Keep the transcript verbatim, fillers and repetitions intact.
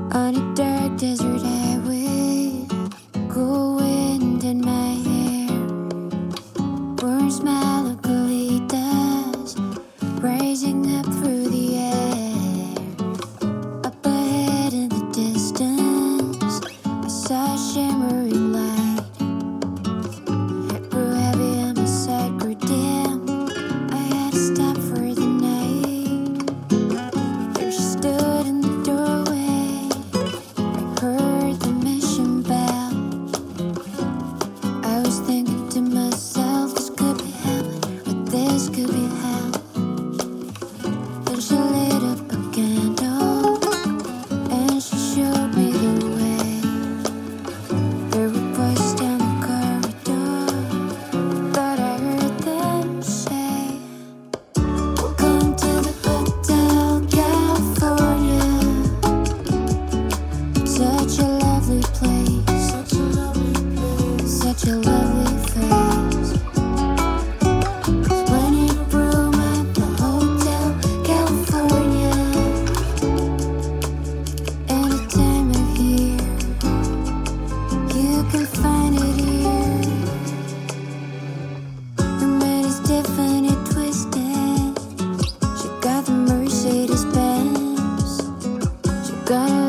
On a dark desert highway, cool wind in my hair, warm smell of colitas rising up through the air. Up ahead in the distance, I saw a shimmering light. It grew heavy and my sight grew dim. I had to stop for the night. There she stood in the doorway. I heard the mission bell. I was thinking to myself, this could be heaven, or this could be hell. Then she lit up a candle and she showed me the way. There were voices down the corridor. Thought I heard them say, "Welcome to the Hotel California. Such a lovely place, such a lovely place, such a lovely face." When it room at the Hotel California, any time of year, you can find it here. Her mind is different and twisted. She got the Mercedes Benz. She got a